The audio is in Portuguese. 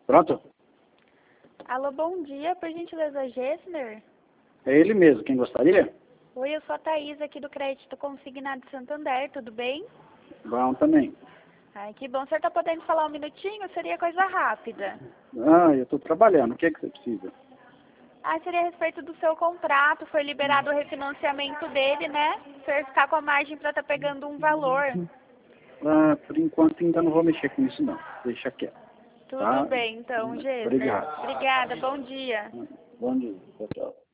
Pronto? Alô, bom dia, por gentileza, Gessner? É ele mesmo, quem gostaria? Oi, eu sou a Thaís aqui do Crédito Consignado de Santander, tudo bem? Bom também. Ai, que bom. O senhor tá podendo falar um minutinho? Seria coisa rápida. Eu estou trabalhando, o que é que você precisa? Seria a respeito do seu contrato, foi liberado o refinanciamento dele, né? O senhor ficar com a margem para estar pegando um valor. Por enquanto ainda não vou mexer com isso não, deixa quieto. Tudo Tá? bem, então, Gessner. Obrigado. Obrigada, bom dia. Bom dia, tchau, tchau.